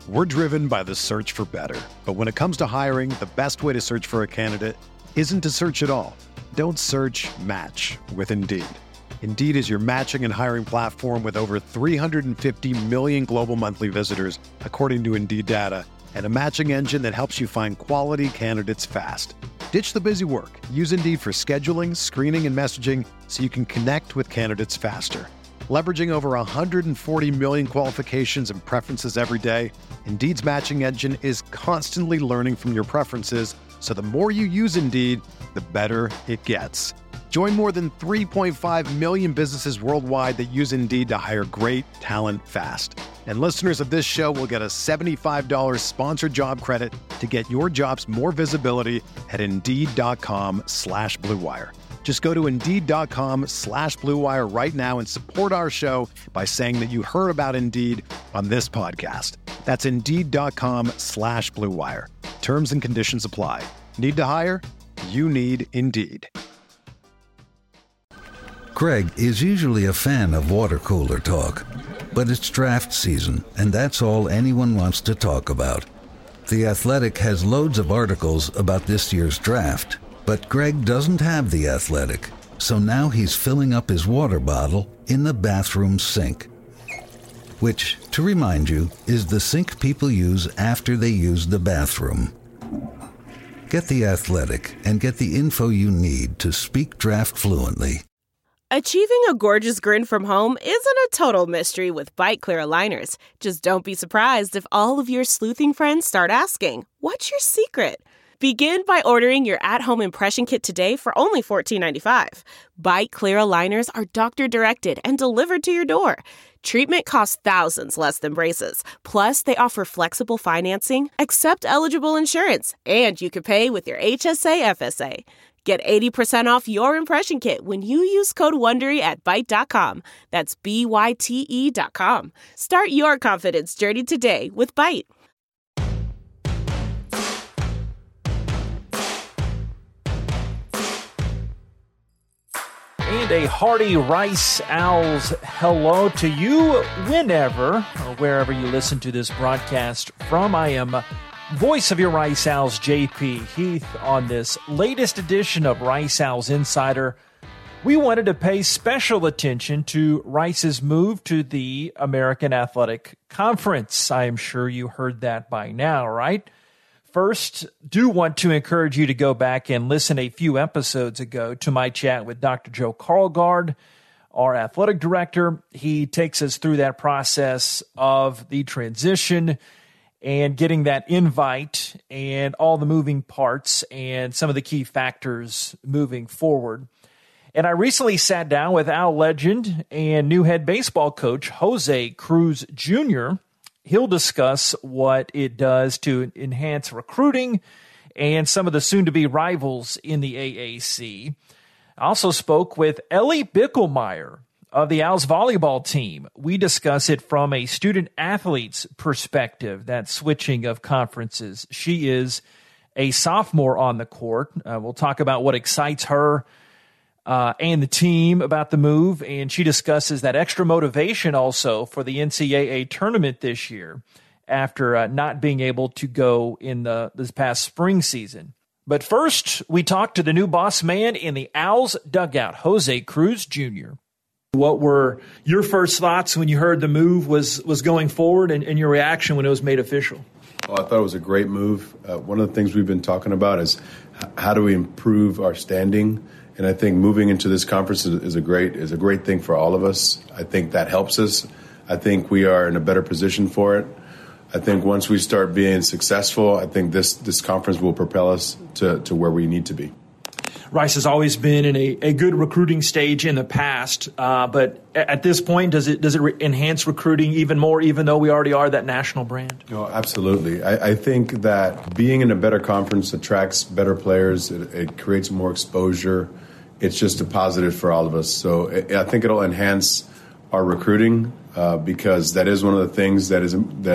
We're driven by the search for better. But when it comes to hiring, the best way to search for a candidate isn't to search at all. Don't search, match with Indeed. Indeed is your matching and hiring platform with over 350 million global monthly visitors, according to Indeed data, and a matching engine that helps you find quality candidates fast. Ditch the busy work. Use Indeed for scheduling, screening, and messaging so you can connect with candidates faster. Leveraging over 140 million qualifications and preferences every day, Indeed's matching engine is constantly learning from your preferences, so the more you use Indeed, the better it gets. Join more than 3.5 million businesses worldwide that use Indeed to hire great talent fast. And listeners of this show will get a $75 sponsored job credit to get your jobs more visibility at Indeed.com/Blue Wire. Just go to Indeed.com/Blue Wire right now and support our show by saying that you heard about Indeed on this podcast. That's Indeed.com/Blue Wire. Terms and conditions apply. Need to hire? You need Indeed. Greg is usually a fan of water cooler talk, but it's draft season, and that's all anyone wants to talk about. The Athletic has loads of articles about this year's draft, but Greg doesn't have The Athletic, so now he's filling up his water bottle in the bathroom sink, which, to remind you, is the sink people use after they use the bathroom. Get The Athletic and get the info you need to speak draft fluently. Achieving a gorgeous grin from home isn't a total mystery with Byte Clear aligners. Just don't be surprised if all of your sleuthing friends start asking, "What's your secret?" Begin by ordering your at-home impression kit today for only $14.95. Byte Clear aligners are doctor-directed and delivered to your door. Treatment costs thousands less than braces. Plus, they offer flexible financing, accept eligible insurance, and you can pay with your HSA FSA. Get 80% off your impression kit when you use code WONDERY at Byte.com. That's BYTE.com. Start your confidence journey today with Byte. And a hearty Rice Owls hello to you whenever or wherever you listen to this broadcast from. I am voice of your Rice Owls, JP Heath. On this latest edition of Rice Owls Insider, we wanted to pay special attention to Rice's move to the American Athletic Conference. I am sure you heard that by now, right? First, do want to encourage you to go back and listen a few episodes ago to my chat with Dr. Joe Carlgard, our athletic director. He takes us through that process of the transition and getting that invite and all the moving parts and some of the key factors moving forward. And I recently sat down with Owl legend and new head baseball coach Jose Cruz Jr. He'll discuss what it does to enhance recruiting and some of the soon-to-be rivals in the AAC. I also spoke with Ellie Bickelmeyer of the Owls volleyball team. We discuss it from a student-athlete's perspective, that switching of conferences. She is a sophomore on the court. We'll talk about what excites her and the team about the move, and she discusses that extra motivation also for the NCAA tournament this year after not being able to go in this past spring season. But first, we talked to the new boss man in the Owls dugout, Jose Cruz Jr. What were your first thoughts when you heard the move was going forward and your reaction when it was made official? Well, I thought it was a great move. One of the things we've been talking about is how do we improve our standing. And I think moving into this conference is a great thing for all of us. I think that helps us. I think we are in a better position for it. I think once we start being successful, I think this conference will propel us to where we need to be. Rice has always been in a good recruiting stage in the past, but at this point, does it enhance recruiting even more, even though we already are that national brand? Oh, absolutely. I think that being in a better conference attracts better players. It creates more exposure. It's just a positive for all of us. So I think it'll enhance our recruiting because that is one of the things that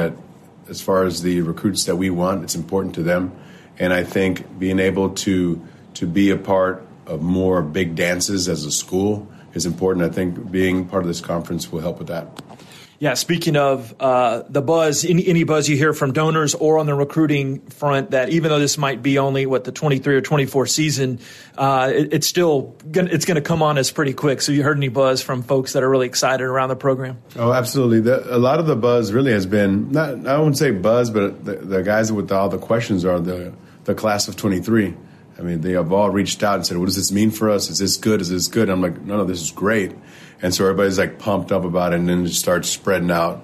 as far as the recruits that we want, it's important to them. And I think being able to be a part of more big dances as a school is important. I think being part of this conference will help with that. Yeah, speaking of the buzz, any buzz you hear from donors or on the recruiting front, that even though this might be only the 23 or 24 season, it's still going to come on us pretty quick. So you heard any buzz from folks that are really excited around the program? Oh, absolutely. A lot of the buzz really has been I wouldn't say buzz, but the guys with all the questions are the class of 23. I mean, they have all reached out and said, "What does this mean for us? Is this good? Is this good?" I'm like, "No, this is great." And so everybody's like pumped up about it, and then it starts spreading out.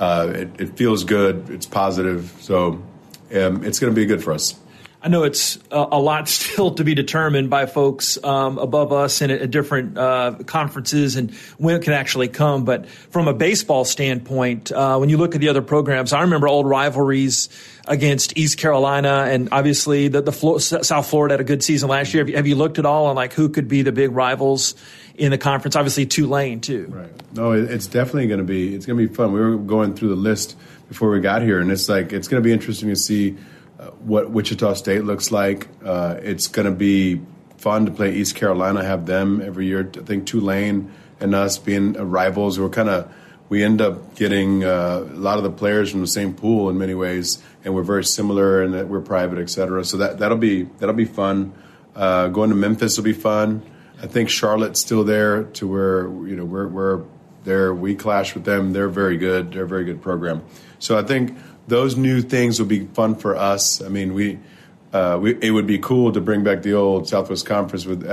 It feels good. It's positive. So it's going to be good for us. I know it's a lot still to be determined by folks above us and at different conferences and when it can actually come. But from a baseball standpoint, when you look at the other programs, I remember old rivalries against East Carolina, and obviously South Florida had a good season last year. Have you looked at all on who could be the big rivals in the conference? Obviously Tulane too. Right. No, it's definitely going to be fun. We were going through the list before we got here, and it's going to be interesting to see what Wichita State looks like. It's going to be fun to play East Carolina, have them every year. I think Tulane and us being rivals, we end up getting a lot of the players from the same pool in many ways, and we're very similar in that we're private, et cetera. So that'll be fun. Going to Memphis will be fun. I think Charlotte's still there to where we're there. We clash with them. They're very good. They're a very good program. So I think those new things will be fun for us. I mean, it would be cool to bring back the old Southwest Conference with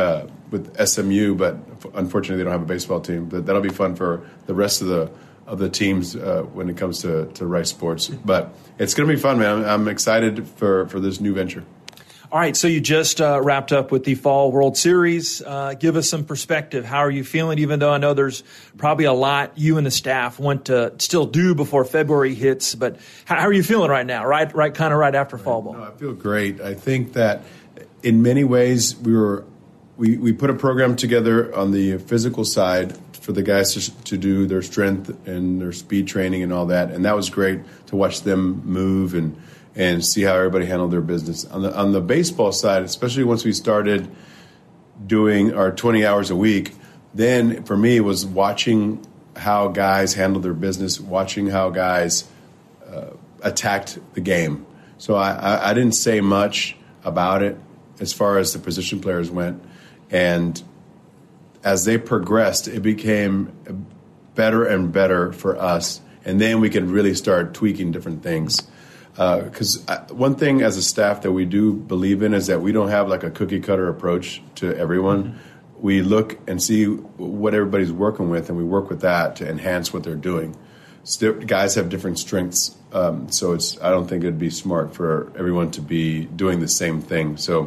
SMU, but unfortunately they don't have a baseball team. But that'll be fun for the rest of the teams when it comes to Rice Sports. But it's going to be fun, man. I'm excited for this new venture. All right, so you just wrapped up with the Fall World Series. Give us some perspective. How are you feeling, even though I know there's probably a lot you and the staff want to still do before February hits, but how are you feeling right now, right after fall ball? No, I feel great. I think that in many ways we put a program together on the physical side for the guys to do their strength and their speed training and all that, and that was great to watch them move and see how everybody handled their business. On the baseball side, especially once we started doing our 20 hours a week, then for me it was watching how guys handled their business, watching how guys attacked the game. So I didn't say much about it as far as the position players went. And as they progressed, it became better and better for us. And then we could really start tweaking different things. Because one thing as a staff that we do believe in is that we don't have a cookie cutter approach to everyone. Mm-hmm. We look and see what everybody's working with, and we work with that to enhance what they're doing. Guys have different strengths, so I don't think it'd be smart for everyone to be doing the same thing. So,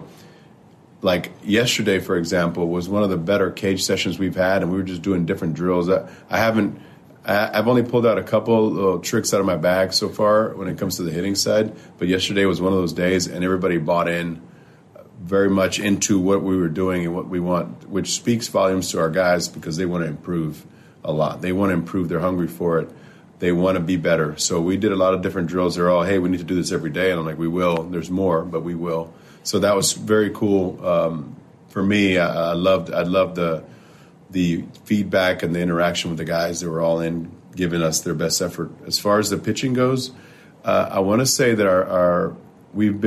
yesterday, for example, was one of the better cage sessions we've had, and we were just doing different drills. I've only pulled out a couple little tricks out of my bag so far when it comes to the hitting side, but yesterday was one of those days, and everybody bought in very much into what we were doing and what we want, which speaks volumes to our guys because they want to improve a lot. They want to improve. They're hungry for it. They want to be better. So we did a lot of different drills. They're all, hey, we need to do this every day. And I'm like, we will. There's more, but we will. So that was very cool for me. I loved the feedback and the interaction with the guys that were all in, giving us their best effort. As far as the pitching goes, I want to say that we've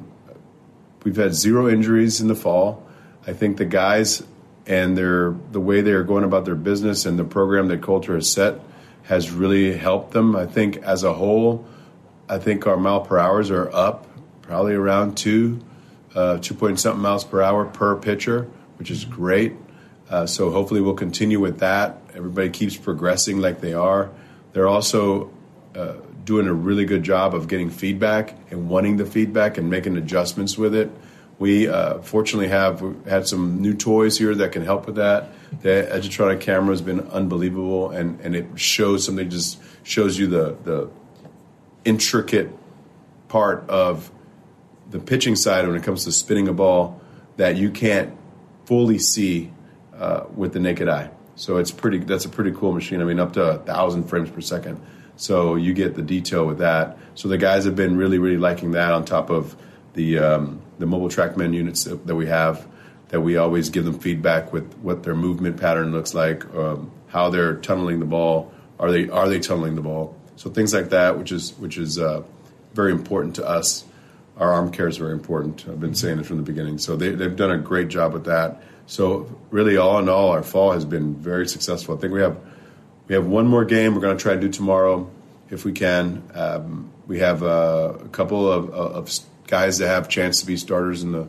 had 0 injuries in the fall. I think the guys and the way they're going about their business and the program that Coulter has set has really helped them. I think as a whole, our mile per hours are up probably around 2 point something miles per hour per pitcher, which is great. So hopefully we'll continue with that. Everybody keeps progressing like they are. They're also doing a really good job of getting feedback and wanting the feedback and making adjustments with it. We fortunately have had some new toys here that can help with that. The Edgertronic camera has been unbelievable, and it shows something, just shows you the intricate part of the pitching side when it comes to spinning a ball that you can't fully see with the naked eye. So that's a pretty cool machine. I mean, up to 1,000 frames per second. So you get the detail with that. So the guys have been really, really liking that on top of the mobile TrackMan units that we have, that we always give them feedback with what their movement pattern looks like, how they're tunneling the ball. Are they tunneling the ball? So things like that, which is very important to us. Our arm care is very important. I've been saying it from the beginning. So they've done a great job with that. So really, all in all, our fall has been very successful. I think we have one more game we're going to try to do tomorrow if we can. We have a couple of guys that have a chance to be starters in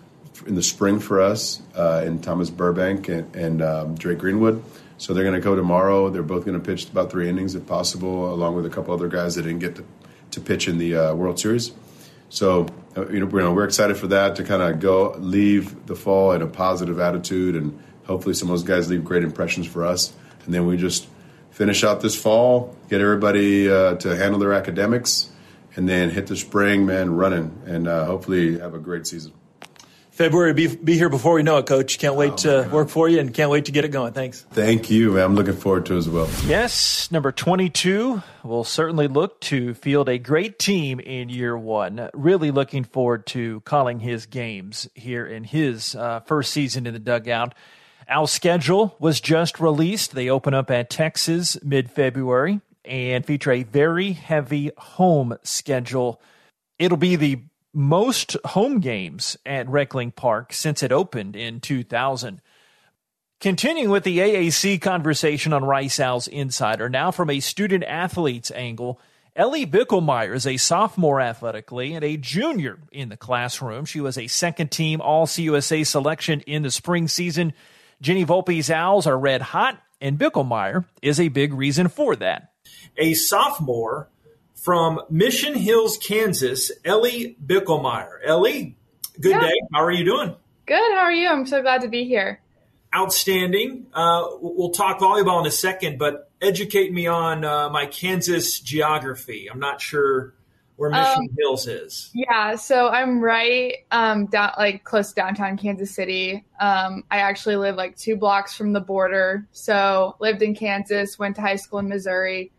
the spring for us, in Thomas Burbank and Drake Greenwood. So they're going to go tomorrow. They're both going to pitch about 3 innings if possible, along with a couple other guys that didn't get to pitch in the World Series. So we're excited for that, to kind of leave the fall in a positive attitude, and hopefully some of those guys leave great impressions for us. And then we just finish out this fall, get everybody to handle their academics, and then hit the spring, man, running, and hopefully have a great season. February be here before we know it, Coach. Can't wait to work for you and can't wait to get it going. Thanks. Thank you, man. I'm looking forward to it as well. Yes, number 22 will certainly look to field a great team in year one. Really looking forward to calling his games here in his first season in the dugout. Our schedule was just released. They open up at Texas mid-February and feature a very heavy home schedule. It'll be the most home games at Reckling Park since it opened in 2000. Continuing with the AAC conversation on Rice Owls Insider, now from a student-athlete's angle, Ellie Bickelmeyer is a sophomore athletically and a junior in the classroom. She was a second-team All-CUSA selection in the spring season. Jenny Volpe's Owls are red hot, and Bickelmeyer is a big reason for that. A sophomore from Mission Hills, Kansas, Ellie Bickelmeyer. Ellie, good day. How are you doing? Good. How are you? I'm so glad to be here. Outstanding. We'll talk volleyball in a second, but educate me on my Kansas geography. I'm not sure where Mission Hills is. Yeah, so I'm right down, close to downtown Kansas City. I actually live 2 blocks from the border. So lived in Kansas, went to high school in Missouri.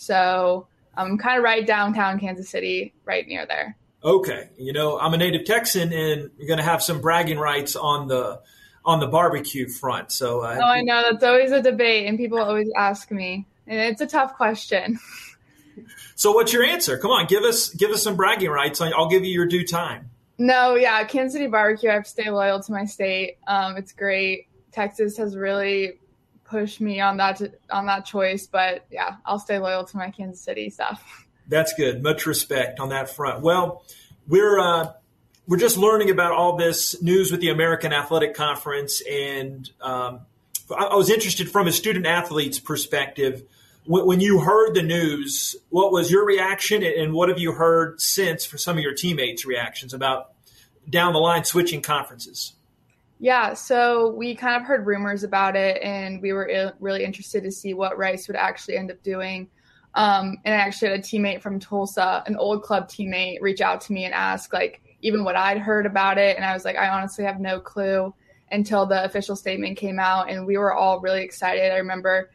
So I'm kind of right downtown Kansas City, right near there. Okay. I'm a native Texan, and you're going to have some bragging rights on the barbecue front. So I know. That's always a debate, and people always ask me. And it's a tough question. So what's your answer? Come on, give us some bragging rights. I'll give you your due time. No, yeah, Kansas City barbecue. I have to stay loyal to my state. It's great. Texas has really pushed me on that choice, but yeah, I'll stay loyal to my Kansas City stuff. That's good. Much respect on that front. Well, we're just learning about all this news with the American Athletic Conference, and I was interested from a student athlete's perspective. When you heard the news, what was your reaction, and what have you heard since for some of your teammates' reactions about down the line switching conferences? Yeah, so we kind of heard rumors about it, and we were really interested to see what Rice would actually end up doing. And I actually had a teammate from Tulsa, an old club teammate, reach out to me and ask, even what I'd heard about it. And I was like, I honestly have no clue until the official statement came out, and we were all really excited. I remember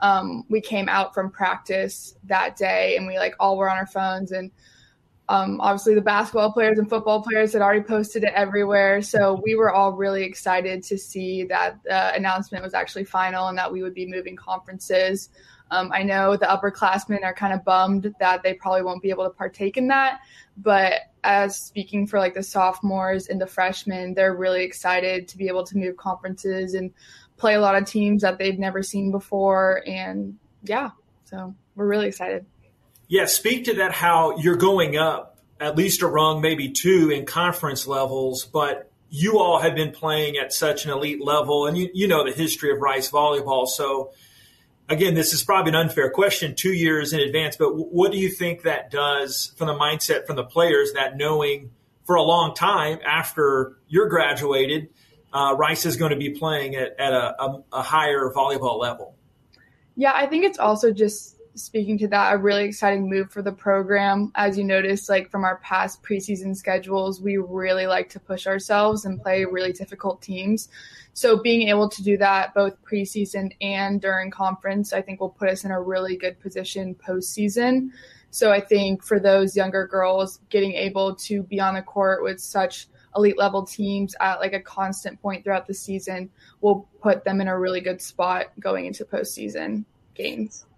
we came out from practice that day, and we all were on our phones, and obviously the basketball players and football players had already posted it everywhere. So we were all really excited to see that the announcement was actually final and that we would be moving conferences. I know the upperclassmen are kind of bummed that they probably won't be able to partake in that. But as speaking for the sophomores and the freshmen, they're really excited to be able to move conferences and play a lot of teams that they've never seen before. And yeah, so we're really excited. Yeah, speak to that, how you're going up at least a rung, maybe 2 in conference levels, but you all have been playing at such an elite level, and you know the history of Rice volleyball. So, again, this is probably an unfair question 2 years in advance, but what do you think that does from the mindset from the players, that knowing for a long time after you're graduated, Rice is going to be playing at a higher volleyball level? Yeah, I think it's also just speaking to that, a really exciting move for the program. As you notice, from our past preseason schedules, we really like to push ourselves and play really difficult teams. So being able to do that both preseason and during conference, I think will put us in a really good position postseason. So I think for those younger girls, getting able to be on the court with such elite level teams at a constant point throughout the season will put them in a really good spot going into postseason games.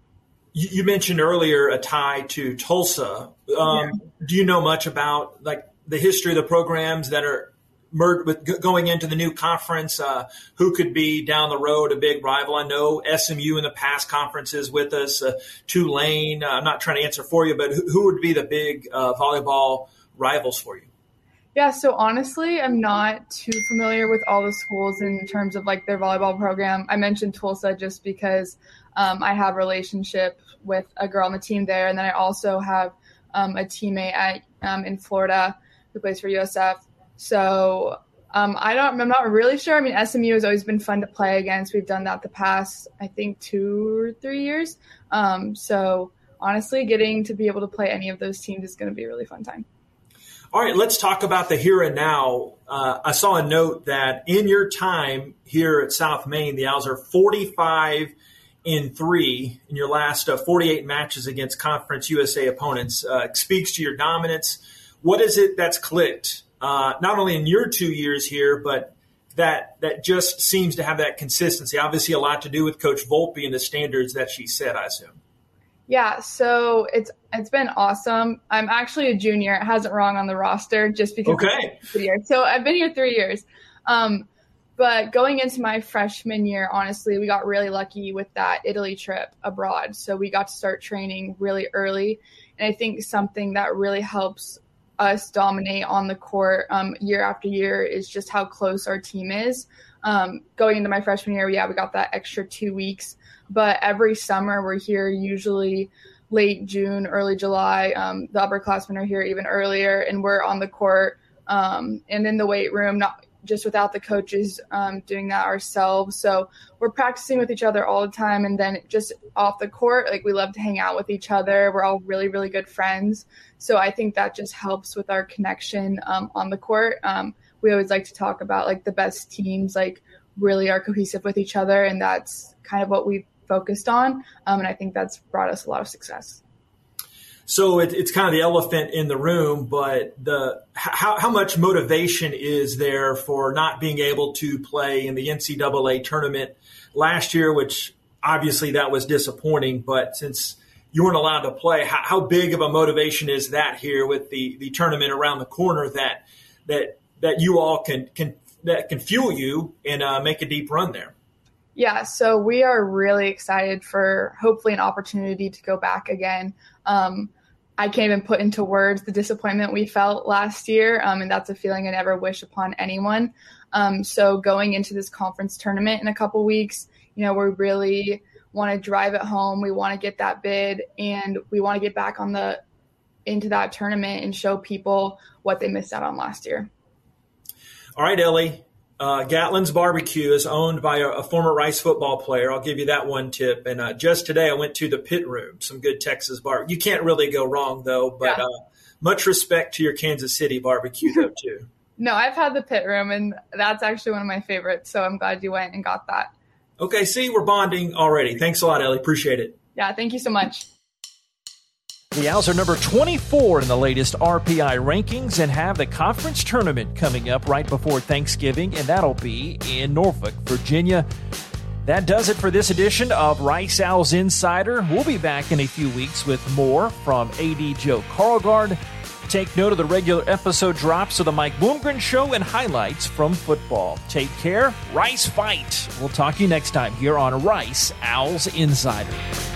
You mentioned earlier a tie to Tulsa. Do you know much about like the history of the programs that are merged with going into the new conference? Who could be down the road a big rival? I know SMU in the past conferences with us, Tulane. I'm not trying to answer for you, but who would be the big volleyball rivals for you? Yeah, so honestly, I'm not too familiar with all the schools in terms of like their volleyball program. I mentioned Tulsa just because I have a relationship with a girl on the team there. And then I also have a teammate in Florida who plays for USF. So I'm not really sure. I mean, SMU has always been fun to play against. We've done that the past, I think, 2 or 3 years. So honestly, getting to be able to play any of those teams is going to be a really fun time. All right, let's talk about the here and now. I saw a note that in your time here at South Main, the Owls are 45-3 in your last 48 matches against Conference USA opponents. Speaks to your dominance. What is it that's clicked, not only in your 2 years here, but that just seems to have that consistency? Obviously, a lot to do with Coach Volpe and the standards that she set, I assume. Yeah, so it's been awesome. I'm actually a junior. It hasn't rung on the roster just because it's 3 years. So I've been here 3 years. But going into my freshman year, honestly, we got really lucky with that Italy trip abroad. So we got to start training really early. And I think something that really helps us dominate on the court year after year is just how close our team is. Going into my freshman year, we got that extra 2 weeks. But every summer we're here usually late June, early July. The upperclassmen are here even earlier, and we're on the court and in the weight room, not just without the coaches doing that ourselves. So we're practicing with each other all the time. And then just off the court, like we love to hang out with each other. We're all really, really good friends. So I think that just helps with our connection on the court. We always like to talk about like the best teams, like really are cohesive with each other. And that's kind of what we've focused on. And I think that's brought us a lot of success. So it's kind of the elephant in the room, but how much motivation is there for not being able to play in the NCAA tournament last year, which obviously that was disappointing, but since you weren't allowed to play, how big of a motivation is that here with the tournament around the corner that you all can fuel you and make a deep run there? Yeah, so we are really excited for hopefully an opportunity to go back again. I can't even put into words the disappointment we felt last year, and that's a feeling I never wish upon anyone. So going into this conference tournament in a couple weeks, we really want to drive it home. We want to get that bid, and we want to get back into that tournament and show people what they missed out on last year. All right, Ellie. Gatlin's Barbecue is owned by a former Rice football player. I'll give you that one tip. And just today I went to the Pit Room, some good Texas barbecue. You can't really go wrong, though. But much respect to your Kansas City barbecue, though, too. No, I've had the Pit Room, and that's actually one of my favorites. So I'm glad you went and got that. Okay, see, we're bonding already. Thanks a lot, Ellie. Appreciate it. Yeah, thank you so much. The Owls are number 24 in the latest RPI rankings and have the conference tournament coming up right before Thanksgiving, and that'll be in Norfolk, Virginia. That does it for this edition of Rice Owls Insider. We'll be back in a few weeks with more from AD Joe Carlgard. Take note of the regular episode drops of the Mike Bloomgren Show and highlights from football. Take care. Rice fight. We'll talk to you next time here on Rice Owls Insider.